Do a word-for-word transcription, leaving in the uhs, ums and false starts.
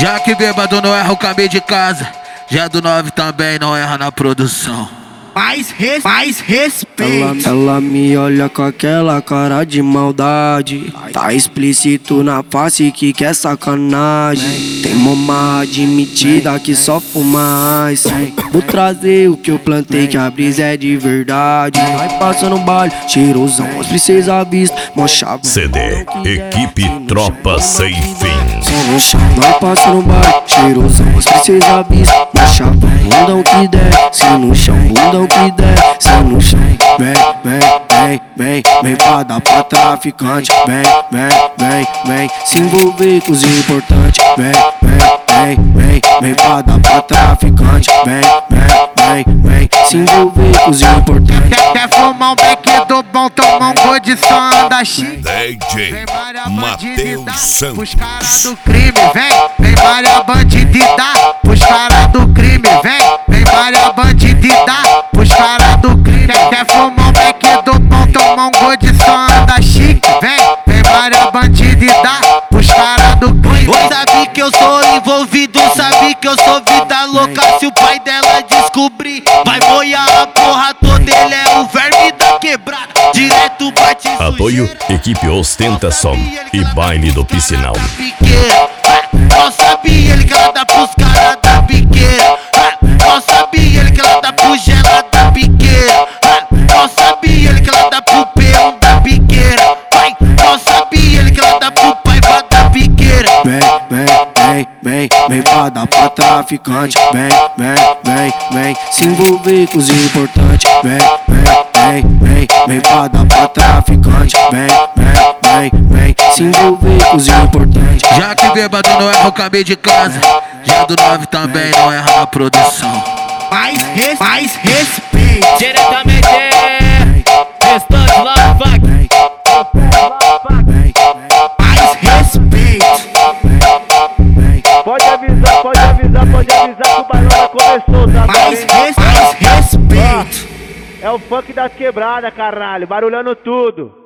Já que bêbado não erra o caminho de casa, já do nove também não erra na produção. Mais, res, mais respeito. Ela, ela me olha com aquela cara de maldade. Tá explícito na face que quer sacanagem. Tem mama admitida que só fuma mais. Vou trazer o que eu plantei, que a brisa é de verdade. Vai passando baile, cheirosão, as princesas vista, mó chave. C D, equipe Tropa Sem Fim. Se no chão, vai passando baile, cheirosão, as princesas vista, mó chave. Bundão que der, se no chão, bundão que der, se no chão. Vem, vem, vem, vem, vem pra dar pra traficante. Vem, vem, vem, vem, se envolver com os importantes. Vem, vem, vem, vem, vem pra dar pra traficante. Vem, vem, vem, vem, se envolver com os importantes. Quer, quer fumar um beck do bom, tomar um gol de só anda chique. D J Matheus Santos. Pros caras do crime, vem, vem malha bandidida. Pros caras do crime, vem, vem malha bandidida. Pros caras do crime, quer, quer fumar um beck do bom, tomar um gol de só anda chique. Vem, vem malha bandidida. Pros caras do crime. Oi, sabe que eu sou envolvido, sabe que eu sou vida louca. Se o pai dela descobrir, vai moiar a porra toda. Ele é o verme da quebrada, direto bate sujeira. Apoio, equipe Ostentação e baile do Piscinão. Só sabia ele que ela dá pros caras da piqueira. Só sabia ele que ela dá pro gela da piqueira. Só sabia ele que ela dá pro peão da piqueira. Só sabia ele que ela dá pro paiva da piqueira. Vem, vem, vem, vem, vem pra dar pra traficante. Vem, vem, vem, vem, se envolver com os importantes. Vem, vem, vem, vem, vem pra dar pra traficante. Vem, vem, vem, vem, se envolver com os importantes. Já que bêbado não erra o caminho de casa, já do nove também não erra na produção. Mais, res, mais respeito. Diretamente restante lá, fuck. Mais respeito. Pode avisar, pode avisar, pode avisar que o bailão começou, tá? Mais, res, mais respeito. É o funk das quebradas, caralho, barulhando tudo.